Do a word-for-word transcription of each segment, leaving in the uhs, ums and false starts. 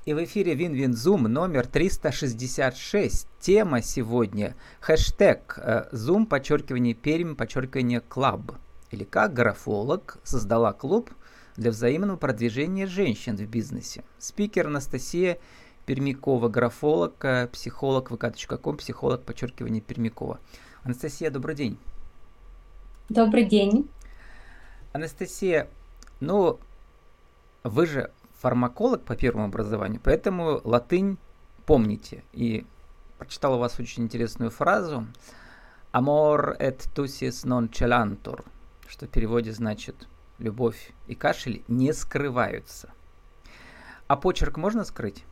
И в эфире Вин-Вин-Зум номер триста шестьдесят шесть. Тема сегодня хэштег Zoom, подчеркивание Пермь, подчеркивание Клаб. Или как графолог создала клуб для взаимного продвижения женщин в бизнесе. Спикер Анастасия Пермякова, графолог, психолог вэ ка точка ком, психолог, подчеркивание Пермякова. Анастасия, добрый день. Добрый день. Анастасия, ну, вы же фармаколог по первому образованию, поэтому латынь помните. И прочитал у вас очень интересную фразу «Amor et tusis non celantur», что в переводе значит «любовь и кашель не скрываются». А почерк можно скрыть?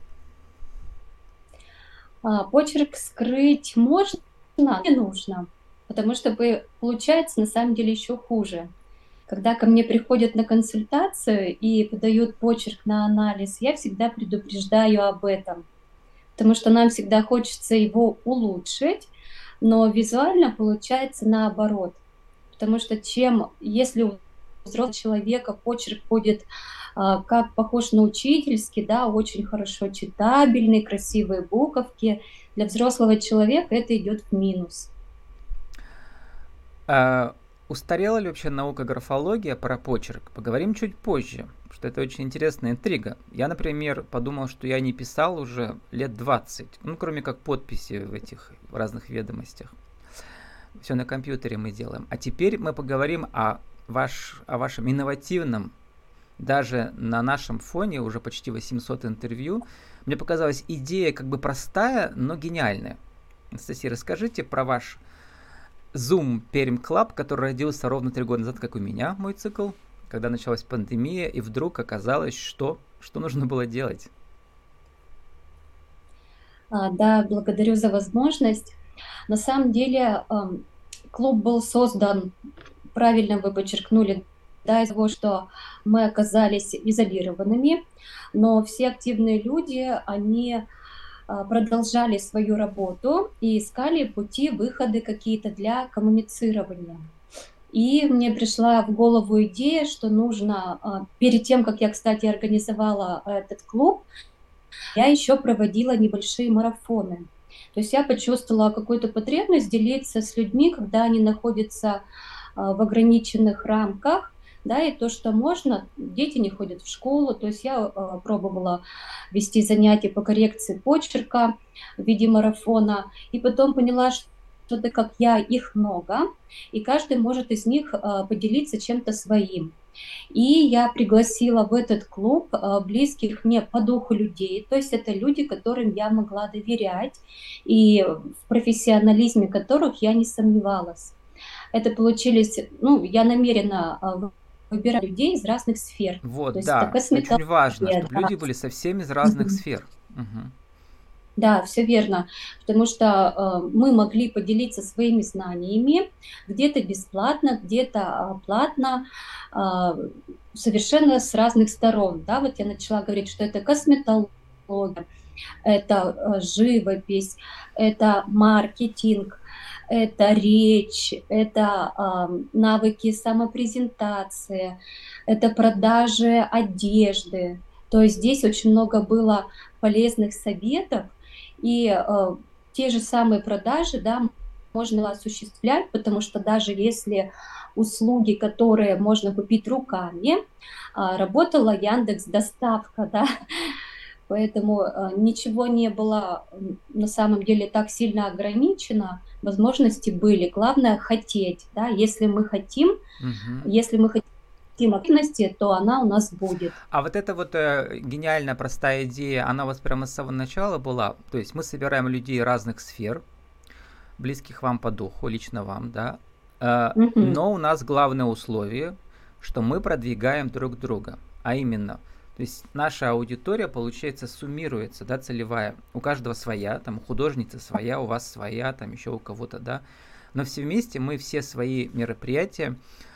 А, почерк скрыть можно, не нужно, потому что получается на самом деле еще хуже. Когда ко мне приходят на консультацию и подают почерк на анализ, я всегда предупреждаю об этом, потому что нам всегда хочется его улучшить, но визуально получается наоборот. Потому что чем, если у взрослого человека почерк будет а, как похож на учительский, да, очень хорошо читабельный, красивые буковки, для взрослого человека это идет в минус. А, устарела ли вообще наука графология про почерк? Поговорим чуть позже, что это очень интересная интрига. Я, например, подумал, что я не писал уже лет двадцать, ну, кроме как подписи в этих в разных ведомостях. Все на компьютере мы делаем. А теперь мы поговорим о, ваш, о вашем инновативном, даже на нашем фоне уже почти восемьсот интервью. Мне показалась идея как бы простая, но гениальная. Анастасия, расскажите про ваш Zoom Пермь Club, который родился ровно три года назад, как у меня, мой цикл, когда началась пандемия, и вдруг оказалось, что, что нужно было делать. А, да, благодарю за возможность. На самом деле клуб был создан, правильно вы подчеркнули, да, из-за того, что мы оказались изолированными, но все активные люди, они продолжали свою работу и искали пути, выходы какие-то для коммуницирования. И мне пришла в голову идея, что нужно, перед тем, как я, кстати, организовала этот клуб, я еще проводила небольшие марафоны. То есть я почувствовала какую-то потребность делиться с людьми, когда они находятся в ограниченных рамках, да, и то, что можно, дети не ходят в школу, то есть я пробовала вести занятия по коррекции почерка в виде марафона, и потом поняла, что так как я, их много, и каждый может из них поделиться чем-то своим. И я пригласила в этот клуб близких мне по духу людей, то есть это люди, которым я могла доверять, и в профессионализме которых я не сомневалась. Это получились, ну, я намеренно выбираю людей из разных сфер. Вот, то есть да, это косметология, очень важно, чтобы да. люди были совсем из разных сфер. Угу. Да, все верно, потому что э, мы могли поделиться своими знаниями, где-то бесплатно, где-то э, платно, э, совершенно с разных сторон. Да, вот я начала говорить, что это косметология, это э, живопись, это маркетинг, это речь, это э, навыки самопрезентации, это продажи одежды. То есть здесь очень много было полезных советов, и э, те же самые продажи, да, можно осуществлять, потому что даже если услуги, которые можно купить руками, э, работала Яндекс.Доставка, да, поэтому э, ничего не было на самом деле так сильно ограничено, возможности были, главное хотеть, да, если мы хотим, Угу. если мы хотим активности, то она у нас будет. А вот эта вот э, гениальная простая идея, она у вас прямо с самого начала была? То есть мы собираем людей разных сфер, близких вам по духу, лично вам, да? Э, Угу. но у нас главное условие, что мы продвигаем друг друга, а именно, то есть наша аудитория, получается, суммируется, да, целевая. У каждого своя, там художница своя, у вас своя, там еще у кого-то, да. Но все вместе мы все свои мероприятия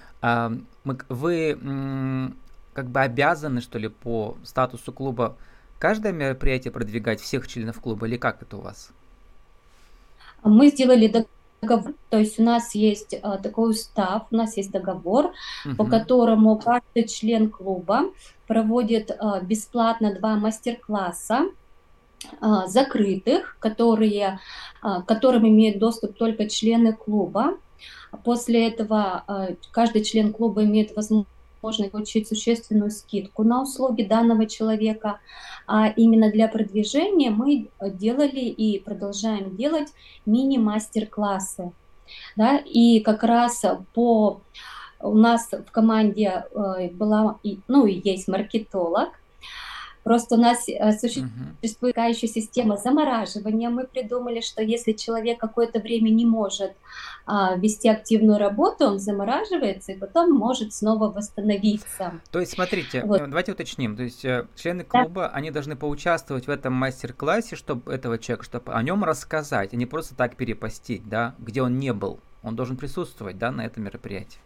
вы как бы обязаны, что ли, по статусу клуба каждое мероприятие продвигать всех членов клуба, или как это у вас? Мы сделали договор, то есть у нас есть а, такой устав, у нас есть договор, по Мгм. которому каждый член клуба проводит а, бесплатно два мастер-класса а, закрытых, которые, а, к которым имеют доступ только члены клуба. После этого а, каждый член клуба имеет возможность получить существенную скидку на услуги данного человека. А именно для продвижения мы делали и продолжаем делать мини-мастер-классы. Да? И как раз по у нас в команде э, была, и- ну и есть маркетолог. Просто у нас э, Мгм. существует такая еще система замораживания. Мы придумали, что если человек какое-то время не может а, вести активную работу, он замораживается и потом может снова восстановиться. То есть, смотрите, Вот. э, давайте уточним. То есть, э, члены Да, клуба, они должны поучаствовать в этом мастер-классе, чтобы этого человека, чтобы о нем рассказать, а не просто так перепостить, да, где он не был. Он должен присутствовать, да, на этом мероприятии.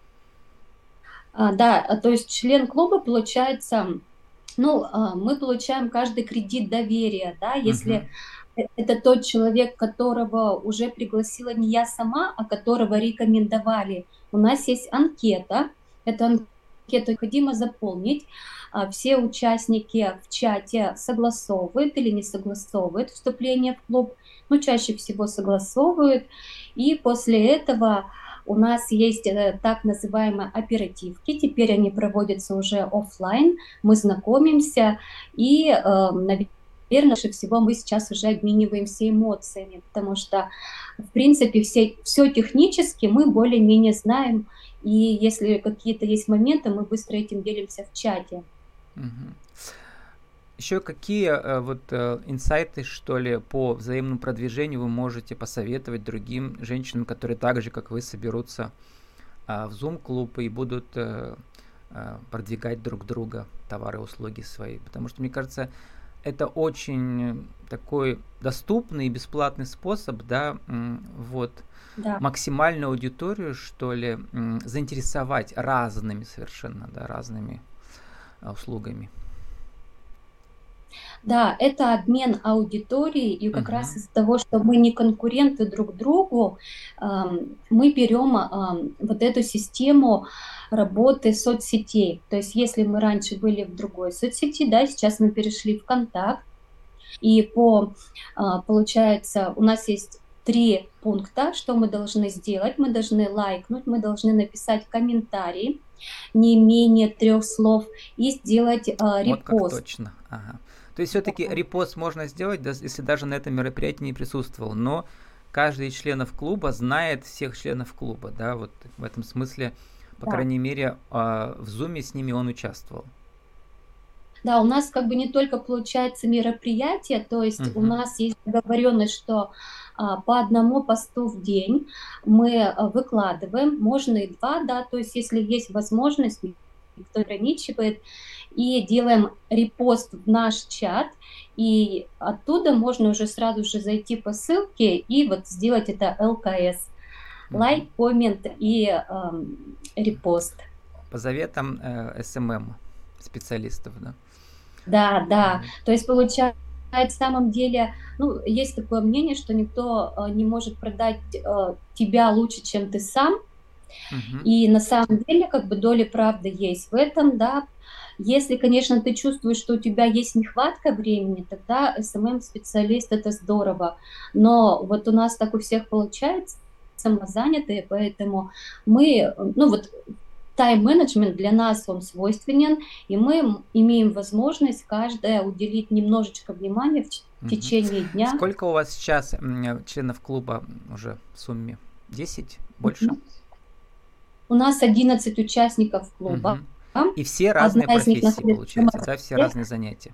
а, да, а, то есть член клуба получается, ну, а, мы получаем каждый кредит доверия, да, если Мгм. э- это тот человек, которого уже пригласила не я сама, а которого рекомендовали. У нас есть анкета, эту анкету необходимо заполнить. А, Все участники в чате согласовывают или не согласовывают вступление в клуб, ну, чаще всего согласовывают. И после этого у нас есть э, так называемые оперативки, теперь они проводятся уже оффлайн, мы знакомимся и, э, наверное, лучше всего мы сейчас уже обмениваемся эмоциями, потому что, в принципе, все, все технически мы более-менее знаем, и если какие-то есть моменты, мы быстро этим делимся в чате. Мгм. Еще какие э, вот э, инсайты, что ли, по взаимному продвижению вы можете посоветовать другим женщинам, которые так же, как вы, соберутся а, в Zoom-клуб и будут э, э, продвигать друг друга, товары и услуги свои? Потому что, мне кажется, это очень такой доступный и бесплатный способ, да, м, вот, Да. максимальную аудиторию, что ли, м, заинтересовать разными совершенно, да, разными а, услугами. Да, это обмен аудиторией, и как раз Мгм. из-за того, что мы не конкуренты друг другу, ам, мы берем ам, вот эту систему работы соцсетей. То есть если мы раньше были в другой соцсети, да, сейчас мы перешли в «Контакт», и по, а, получается, у нас есть три пункта, что мы должны сделать. Мы должны лайкнуть, мы должны написать комментарий, не менее трех слов, и сделать а, Вот как репост. точно. Ага. То есть все-таки репост можно сделать, да, если даже на этом мероприятии не присутствовал, но каждый из членов клуба знает всех членов клуба, да, вот в этом смысле, по Да. крайней мере, а, в зуме с ними он участвовал. Да, у нас как бы не только получается мероприятие, то есть у Мгм. нас есть договоренность, что а, по одному посту в день мы а, выкладываем, можно и два, да, то есть если есть возможность, никто не ограничивает, и делаем репост в наш чат, и оттуда можно уже сразу же зайти по ссылке и вот сделать это эл ка эс, Мгм. лайк, коммент и ам, репост. По заветам э, эс эм эм специалистов, да. Да, да. Вот. То есть получается, на самом деле, ну, есть такое мнение, что никто э, не может продать э, тебя лучше, чем ты сам. Мгм. И на самом деле, как бы доля правды есть в этом, да. Если, конечно, ты чувствуешь, что у тебя есть нехватка времени, тогда эс эм эм-специалист это здорово. Но вот у нас так у всех получается, самозанятые, поэтому мы, э, ну вот тайм-менеджмент для нас он свойственен, и мы м- имеем возможность каждая уделить немножечко внимания в ч- в Мгм. течение дня. Сколько у вас сейчас м, членов клуба уже в сумме? Десять? Больше? Мгм. У нас одиннадцать участников клуба. Мгм. И все Одна разные из них профессии, находится в получается, да, все Москве. разные занятия.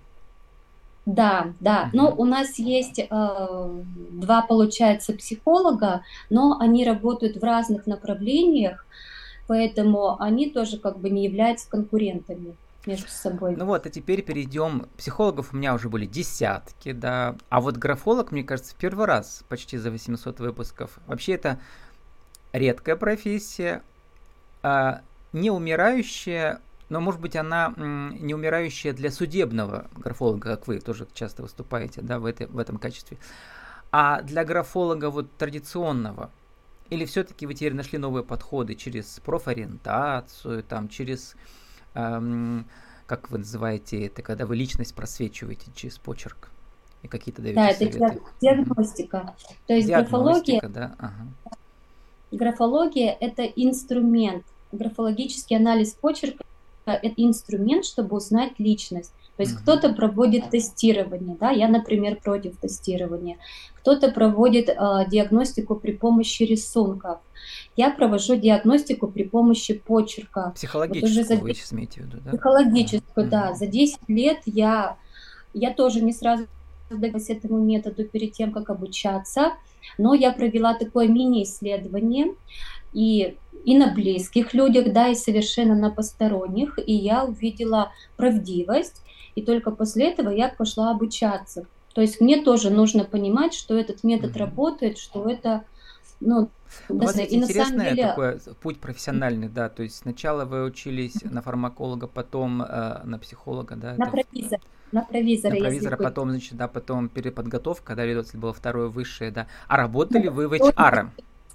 Да, да. Но Мгм. у нас есть э, два, получается, психолога, но они работают в разных направлениях, поэтому они тоже как бы не являются конкурентами между собой. Ну вот, а теперь перейдем. Психологов у меня уже были десятки, да. А вот графолог, мне кажется, в первый раз почти за восемьсот выпусков. Вообще это редкая профессия, а, не умирающая, но, может быть, она м, не умирающая для судебного графолога, как вы тоже часто выступаете, да, в, этой, в этом качестве. А для графолога вот традиционного, Или все-таки вы теперь нашли новые подходы через профориентацию, там, через, эм, как вы называете это, когда вы личность просвечиваете через почерк и какие-то даете Да, это советы? диагностика. Угу. То есть Диагностика, графология, да? Ага. Графология – это инструмент. Графологический анализ почерка – это инструмент, чтобы узнать личность. То есть угу. кто-то проводит тестирование, да, я, например, против тестирования. Кто-то проводит э, диагностику при помощи рисунков. Я провожу диагностику при помощи почерка. Психологическую, вот уже за... вы сейчас имеете в виду, да? Психологическую, угу. да. За десять лет я, я тоже не сразу удалась этому методу перед тем, как обучаться, но я провела такое мини-исследование и, и на близких людях, да, и совершенно на посторонних, и я увидела правдивость, и только после этого я пошла обучаться. То есть мне тоже нужно понимать, что этот метод mm-hmm. работает, что это, ну, у вас есть интересный деле... такой путь профессиональный, да, то есть сначала вы учились на фармаколога, потом э, на психолога, да? На это... провизора. На провизора, на провизора если потом, значит, да, потом переподготовка, да, если было второе высшее, да. А работали вы в эйч ар?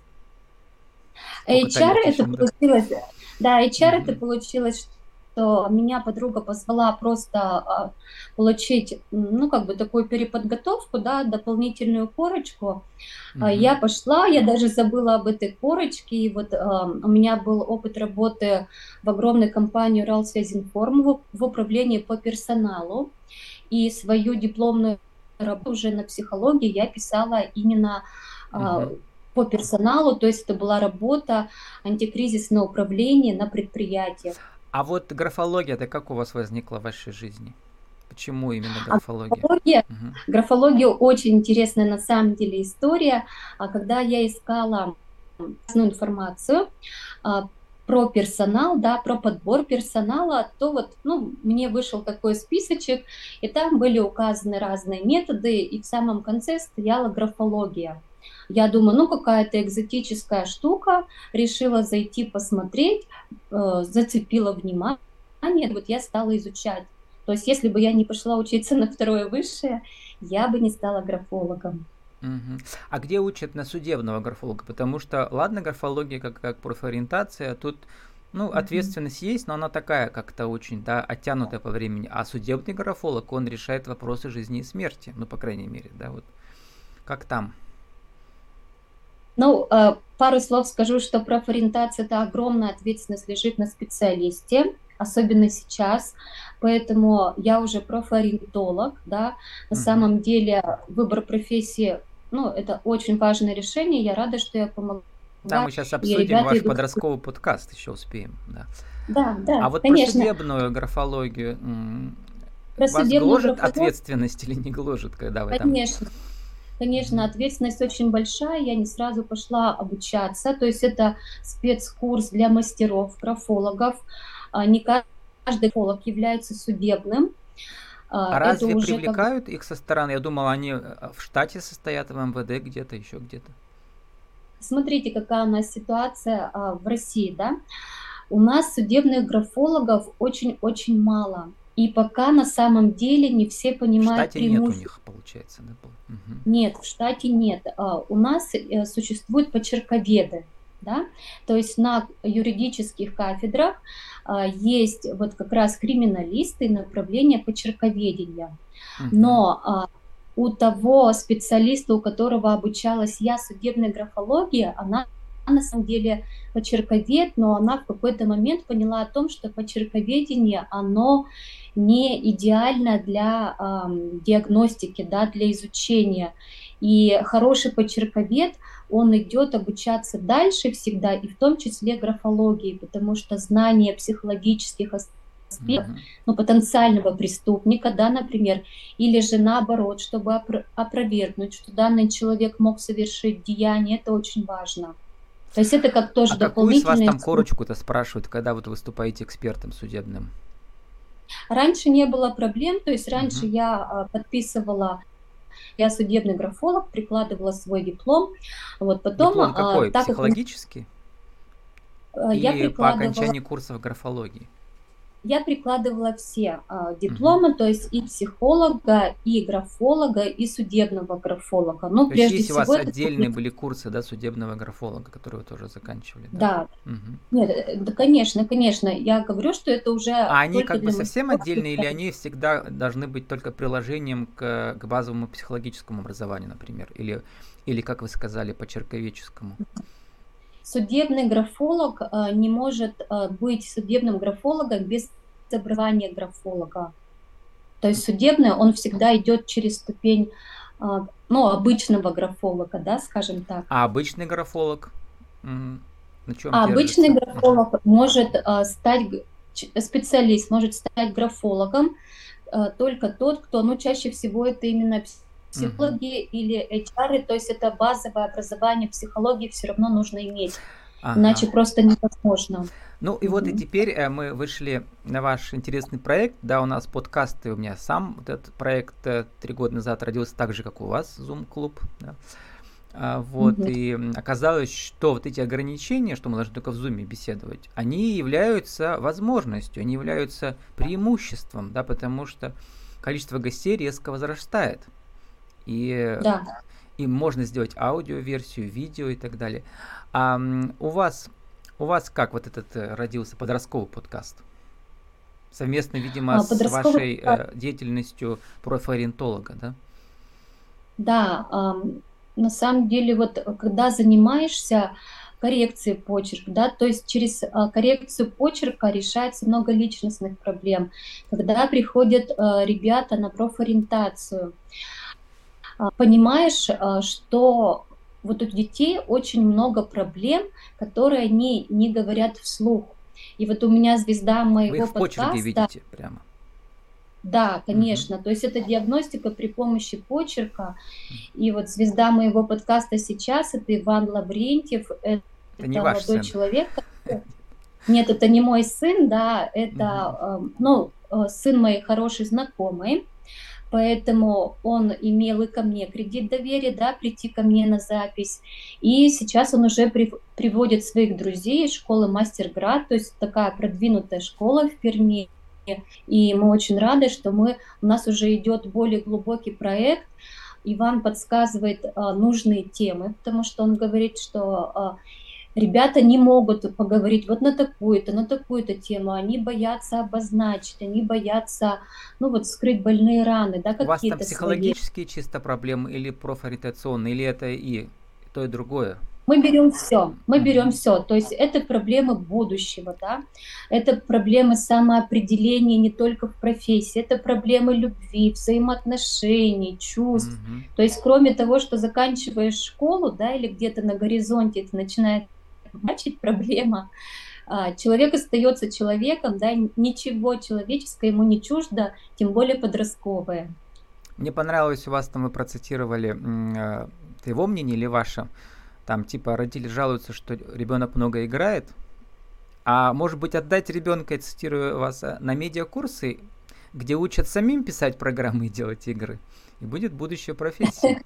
эйч ар это получилось, да, эйч ар это получилось, что меня подруга позвала просто получить, ну, как бы такую переподготовку, да, дополнительную корочку. Uh-huh. Я пошла, я даже забыла об этой корочке, и вот uh, у меня был опыт работы в огромной компании Уралсвязинформ в, в управлении по персоналу, и свою дипломную работу уже на психологии я писала именно uh-huh. uh, по персоналу, то есть это была работа антикризисное управление на предприятиях. А вот графология-то как у вас возникла в вашей жизни? Почему именно графология? А графология, угу. графология очень интересная на самом деле история. Когда я искала информацию про персонал, да, про подбор персонала, то вот, ну, мне вышел такой списочек, и там были указаны разные методы, и в самом конце стояла графология. Я думаю, ну, какая-то экзотическая штука, решила зайти посмотреть, э, зацепила внимание, вот я стала изучать. То есть, если бы я не пошла учиться на второе высшее, я бы не стала графологом. Угу. А где учат на судебного графолога? Потому что, ладно, графология как, как профориентация, тут, ну, ответственность mm-hmm. есть, но она такая как-то очень, да, оттянутая по времени. А судебный графолог, он решает вопросы жизни и смерти, ну, по крайней мере, да, вот. Как там? Ну, пару слов скажу, что профориентация – это огромная ответственность лежит на специалисте, особенно сейчас, поэтому я уже профориентолог, да, на uh-huh. самом деле выбор профессии, ну, это очень важное решение, я рада, что я помогла. Да, мы сейчас обсудим ваш идут... подростковый подкаст, еще успеем, да. Да, да, А вот конечно. про судебную графологию, про вас гложет графологию... ответственность или не гложет, когда вы конечно. там... Конечно, ответственность очень большая, я не сразу пошла обучаться, то есть это спецкурс для мастеров, графологов, не каждый графолог является судебным. А это разве уже привлекают как... их со стороны? Я думала, они в штате состоят, в эм вэ дэ где-то, еще где-то. Смотрите, какая у нас ситуация в России, да? У нас судебных графологов очень-очень мало. И пока на самом деле не все понимают преимущества. В штате нет у них, получается, да? Угу. Нет, в штате нет. У нас существуют почерковеды, да? То есть на юридических кафедрах есть вот как раз криминалисты и направление почерковедения. Угу. Но у того специалиста, у которого обучалась я, судебная графология, она на самом деле почерковед, но она в какой-то момент поняла о том, что почерковедение, оно не идеально для э, диагностики, да, для изучения. И хороший почерковед, он идет обучаться дальше всегда, и в том числе графологии, потому что знание психологических аспектов, mm-hmm. ну, потенциального преступника, да, например, или же наоборот, чтобы опро- опровергнуть, что данный человек мог совершить деяние, это очень важно. То есть это как тоже а дополнительное... А какую с вас там корочку-то спрашивают, когда вот выступаете экспертом судебным? Раньше не было проблем, то есть раньше uh-huh. я подписывала, я судебный графолог, прикладывала свой диплом. Вот потом, диплом какой? Так психологический? Как... Я Или прикладывала... по окончании курсов графологии? я прикладывала все а, дипломы, угу. То есть и психолога, и графолога, и судебного графолога. Ну, то прежде есть есть всего, у вас это... отдельные были курсы, да, судебного графолога, которые вы тоже заканчивали? Да, да. Угу. Нет, да, конечно, конечно. Я говорю, что это уже А они только как бы для совсем мастеров. отдельные, или они всегда должны быть только приложением к, к базовому психологическому образованию, например, или, или, как вы сказали, почерковедческому? Судебный графолог а, не может а, быть судебным графологом без образования графолога. То есть судебный, он всегда идет через ступень, а, ну, обычного графолога, да, скажем так. А обычный графолог? М, На чем А держится? обычный графолог может а, стать, специалист может стать графологом а, только тот, кто, ну, чаще всего это именно психологи uh-huh. или эйч ар, то есть это базовое образование психологии все равно нужно иметь, ага. Иначе просто невозможно. Ну и uh-huh. вот и теперь э, мы вышли на ваш интересный проект, да, у нас подкасты, у меня сам вот этот проект э, три года назад родился так же, как у вас, Zoom-клуб, да. А, вот, uh-huh. и оказалось, что вот эти ограничения, что мы должны только в Zoom беседовать, они являются возможностью, они являются преимуществом, да, потому что количество гостей резко возрастает. И, да. и можно сделать аудиоверсию, видео и так далее. А у вас, у вас как вот этот родился подростковый подкаст? Совместно, видимо, а, с вашей э, деятельностью профориентолога, да? Да, э, на самом деле, вот когда занимаешься коррекцией почерка, да, то есть через э, коррекцию почерка решается много личностных проблем. Когда приходят э, ребята на профориентацию, понимаешь, что вот у детей очень много проблем, которые они не говорят вслух. И вот у меня звезда моего Вы их в подкаста... почерке видите прямо? Да, конечно. Угу. То есть это диагностика при помощи почерка. И вот звезда моего подкаста сейчас — это Иван Лаврентьев. Это, это не ваш молодой сын. человек. Нет, это не мой сын, да, это угу. ну, сын моей хорошей знакомой. Поэтому он имел и ко мне кредит доверия, да, прийти ко мне на запись. И сейчас он уже при, приводит своих друзей из школы Мастерград, то есть такая продвинутая школа в Перми. И мы очень рады, что мы, у нас уже идет более глубокий проект. Иван подсказывает а, нужные темы, потому что он говорит, что а, ребята не могут поговорить вот на такую-то, на такую-то тему, они боятся обозначить, они боятся, ну вот, скрыть больные раны, да, какие-то. У вас там психологические свои... чисто проблемы или профориентационные, или это и то, и другое? Мы берем все, мы берем все, то есть это проблемы будущего, да, это проблемы самоопределения не только в профессии, это проблемы любви, взаимоотношений, чувств, mm-hmm. то есть кроме того, что заканчиваешь школу, да, или где-то на горизонте это начинает значить проблема, человек остается человеком, да, ничего человеческое ему не чуждо, тем более подростковое. Мне понравилось, у вас там вы процитировали э, его мнение или ваше, там типа родители жалуются, что ребенок много играет, а может быть отдать ребенка, я цитирую вас, на медиакурсы, где учат самим писать программы и делать игры, и будет будущая профессия.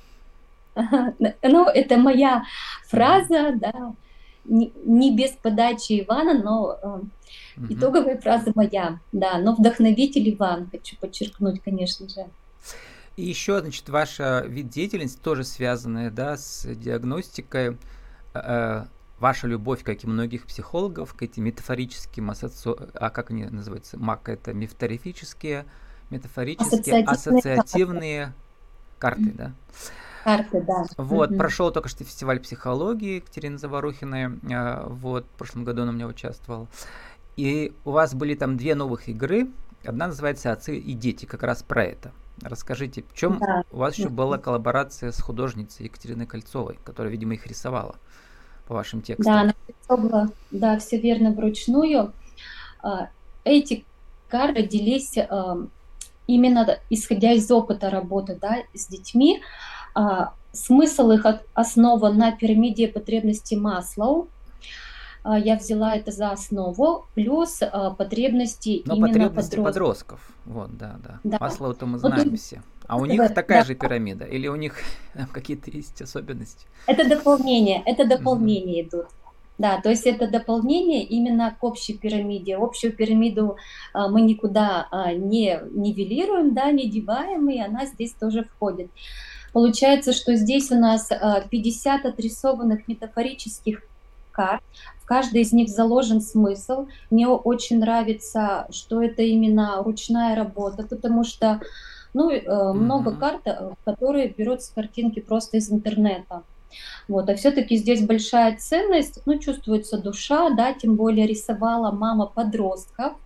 Ну, это моя фраза, да, не без подачи Ивана, но uh-huh. итоговая фраза моя, да, но вдохновитель Иван, хочу подчеркнуть, конечно же. И еще, значит, ваша вид деятельности тоже связанная, да, с диагностикой, э, ваша любовь, как и многих психологов, к этим метафорическим ассоциациям, а как они называются, МАК, это метафорические, метафорические, ассоциативные, ассоциативные карты, да? Карты, да. Вот, mm-hmm. прошел только что фестиваль психологии Екатерины Заварухиной, вот, в прошлом году она у меня участвовала. И у вас были там две новых игры, одна называется «Отцы и дети», как раз про это. Расскажите, в чем да. у вас еще была коллаборация с художницей Екатериной Кольцовой, которая, видимо, их рисовала по вашим текстам? Да, она рисовала, да, все верно, вручную. Эти карты родились именно исходя из опыта работы, да, с детьми. А, смысл их от, основан на пирамиде потребностей Маслоу. А, я взяла это за основу, плюс а, потребности Но именно потребности подростков. подростков. Вот, да, да. да. Маслоу-то мы знаем вот, все. А у них да, такая да. же пирамида? Или у них какие-то есть особенности? Это дополнение, это дополнение mm-hmm. идут. Да, то есть это дополнение именно к общей пирамиде. Общую пирамиду а, мы никуда а, не нивелируем, да, не деваем, и она здесь тоже входит. Получается, что здесь у нас а, пятьдесят отрисованных метафорических карт. В каждой из них заложен смысл. Мне очень нравится, что это именно ручная работа, потому что ну, э, много Мгм. карт, э, которые берут с картинки просто из интернета. Вот, а все-таки здесь большая ценность, ну, чувствуется душа, да, тем более рисовала мама подростков,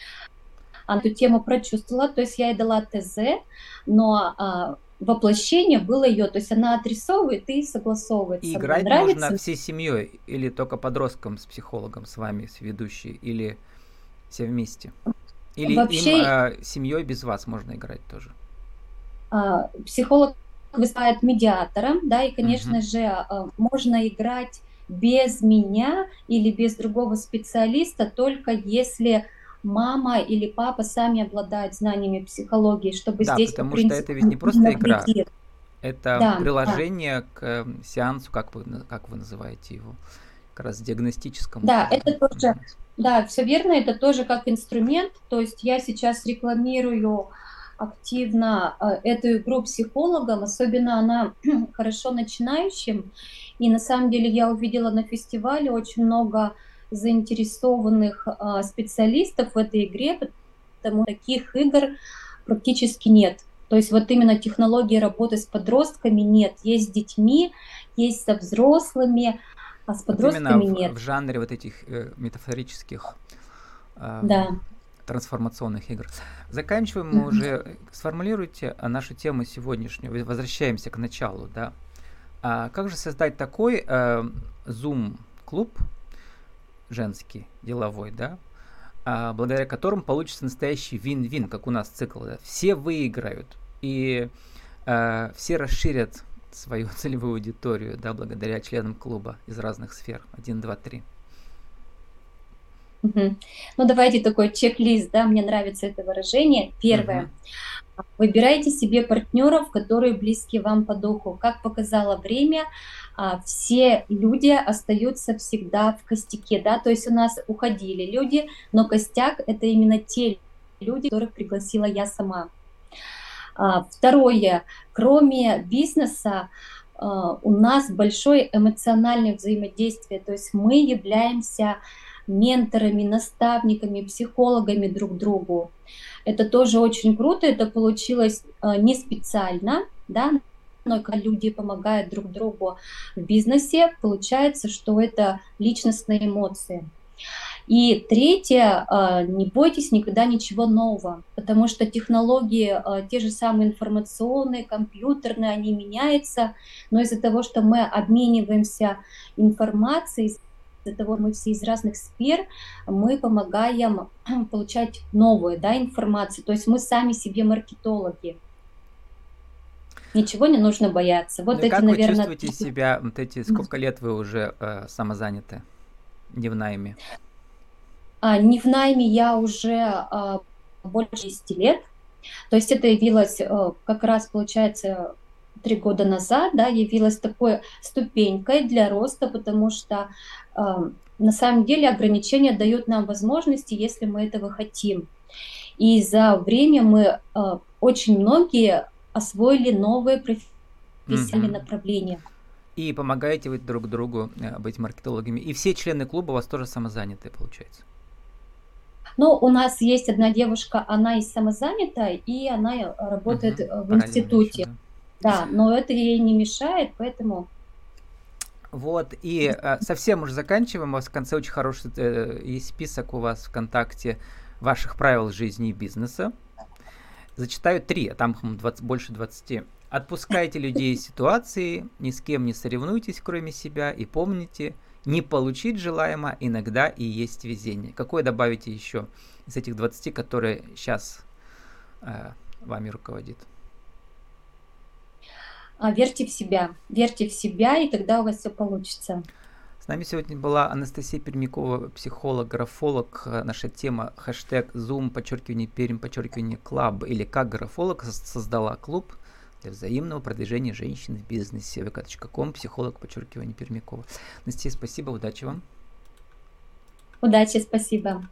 она эту тему прочувствовала, то есть я ей дала ТЗ, но а, воплощение было ее, то есть она отрисовывает и согласовывает И со мной. играть можно Нравится? всей семьей или только подросткам с психологом, с вами, с ведущей, или все вместе? Или им Вообще э, семьей без вас можно играть тоже? а, психолог выступает медиатором, да, и, Мгм. конечно же, а, можно играть без меня или без другого специалиста, только если мама или папа сами обладают знаниями психологии, чтобы Да, здесь по потому что принципу это ведь не не просто игра, навредит. это Да, да, приложение к э, сеансу, как вы, на- как вы называете его, как раз диагностическому да, тоже, да? это тоже, Мгм. да, все верно, это тоже как инструмент, то есть я сейчас рекламирую активно э, эту игру психологам, особенно она хорошо начинающим, и на самом деле я увидела на фестивале очень много заинтересованных а, специалистов в этой игре, потому таких игр практически нет. То есть вот именно технологии работы с подростками нет. Есть с детьми, есть со взрослыми, а с Вот именно подростками в, нет. в жанре вот этих э, метафорических Да. ам, трансформационных игр. Заканчиваем мы Мгм. уже. Сформулируйте а, нашу тему сегодняшнюю. Возвращаемся к началу, да. А как же создать такой э, Zoom-клуб женский, деловой, да, а, благодаря которым получится настоящий вин-вин, как у нас цикл. Да? Все выиграют, и э, все расширят свою целевую аудиторию, да, благодаря членам клуба из разных сфер. Один, два, три. Мгм. Ну, давайте такой чек-лист, да, мне нравится это выражение. Мгм. Первое. Выбирайте себе партнеров, которые близки вам по духу. Как показало время, а, все люди остаются всегда в костяке, да, то есть у нас уходили люди, но костяк — это именно те люди, которых пригласила я сама. А, Второе, кроме бизнеса, а, у нас большое эмоциональное взаимодействие, то есть мы являемся менторами, наставниками, психологами друг другу. Это тоже очень круто, это получилось а, не специально, да, но когда люди помогают друг другу в бизнесе, получается, что это личностные эмоции. И третье, а, не бойтесь никогда ничего нового, потому что технологии, а, те же самые информационные, компьютерные, они меняются, но из-за того, что мы обмениваемся информацией, из-за того, что мы все из разных сфер, мы помогаем получать новую, да, информацию. То есть мы сами себе маркетологи. Ничего не нужно бояться. Ну Вот и эти, как вы наверное, чувствуете себя, вот эти, сколько лет вы уже э, самозаняты, не в найме? а, не в найме я уже а, больше десяти лет. То есть это явилось э, как раз, получается, три года назад, да, явилось такой ступенькой для роста, потому что э, на самом деле ограничения дают нам возможности, если мы этого хотим. И за время мы э, очень многие освоили новые профессиональные Мгм. направления. И помогаете вы друг другу э, быть маркетологами. И все члены клуба у вас тоже самозанятые, получается. Но у нас есть одна девушка, она и самозанятая, и она э, работает Мгм. э, в Параллельно еще, институте. да. Да, но это ей не мешает, поэтому Вот, и э, совсем уже заканчиваем. У вас в конце очень хороший э, есть список у вас ВКонтакте ваших правил жизни и бизнеса. Зачитаю три, а там хм, двадцать, больше двадцати. Отпускайте людей из ситуации, ни с кем не соревнуйтесь, кроме себя, и помните, не получить желаемо иногда и есть везение. Какое добавите еще из этих двадцати, которые сейчас э, вами руководит? А, верьте в себя, верьте в себя, и тогда у вас все получится. С нами сегодня была Анастасия Пермякова, психолог, графолог. Э, Наша тема хэштег Zoom, подчеркивание Пермь, подчеркивание Клаб, или как графолог создала клуб для взаимного продвижения женщин в бизнесе. вэ ка точка ком, психолог, подчеркивание Пермякова. Анастасия, спасибо, удачи вам. Удачи, спасибо.